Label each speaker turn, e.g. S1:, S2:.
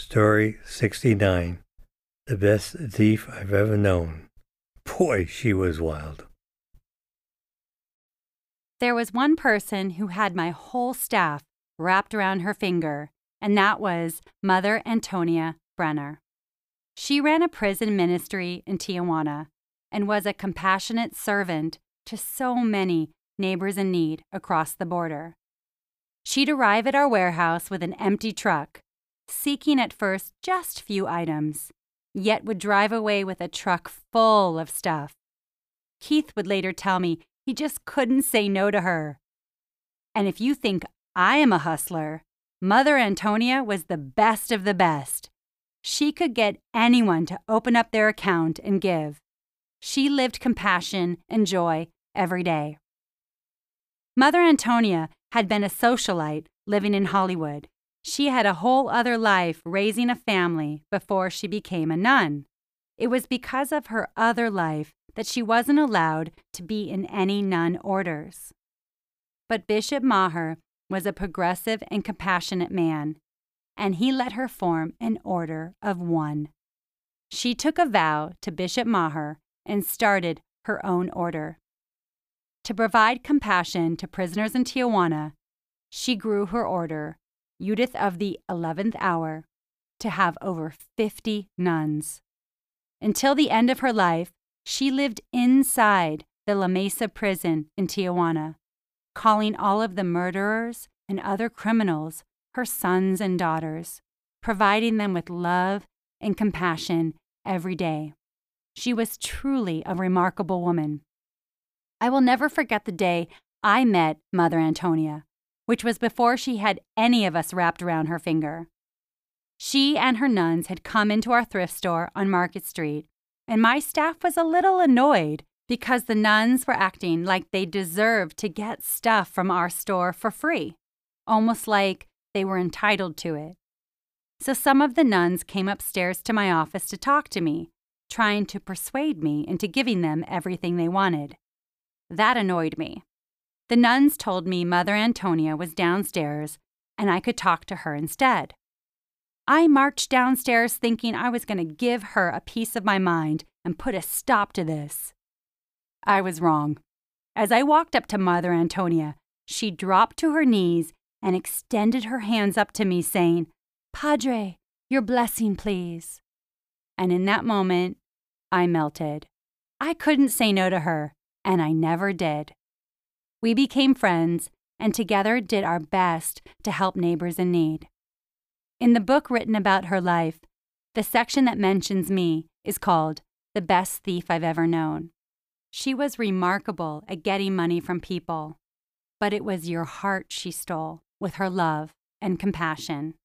S1: Story 69. The best thief I've ever known. Boy, she was wild.
S2: There was one person who had my whole staff wrapped around her finger, and that was Mother Antonia Brenner. She ran a prison ministry in Tijuana and was a compassionate servant to so many neighbors in need across the border. She'd arrive at our warehouse with an empty truck, seeking at first just few items, yet would drive away with a truck full of stuff. Keith would later tell me he just couldn't say no to her. And if you think I am a hustler, Mother Antonia was the best of the best. She could get anyone to open up their account and give. She lived compassion and joy every day. Mother Antonia had been a socialite living in Hollywood. She had a whole other life raising a family before she became a nun. It was because of her other life that she wasn't allowed to be in any nun orders. But Bishop Maher was a progressive and compassionate man, and he let her form an order of one. She took a vow to Bishop Maher and started her own order. To provide compassion to prisoners in Tijuana, she grew her order, Judith of the 11th Hour, to have over 50 nuns. Until the end of her life, she lived inside the La Mesa prison in Tijuana, calling all of the murderers and other criminals her sons and daughters, providing them with love and compassion every day. She was truly a remarkable woman. I will never forget the day I met Mother Antonia, which was before she had any of us wrapped around her finger. She and her nuns had come into our thrift store on Market Street, and my staff was a little annoyed because the nuns were acting like they deserved to get stuff from our store for free, almost like they were entitled to it. So some of the nuns came upstairs to my office to talk to me, trying to persuade me into giving them everything they wanted. That annoyed me. The nuns told me Mother Antonia was downstairs and I could talk to her instead. I marched downstairs thinking I was going to give her a piece of my mind and put a stop to this. I was wrong. As I walked up to Mother Antonia, she dropped to her knees and extended her hands up to me, saying, "Padre, your blessing, please." And in that moment, I melted. I couldn't say no to her, and I never did. We became friends and together did our best to help neighbors in need. In the book written about her life, the section that mentions me is called The Best Thief I've Ever Known. She was remarkable at getting money from people, but it was your heart she stole with her love and compassion.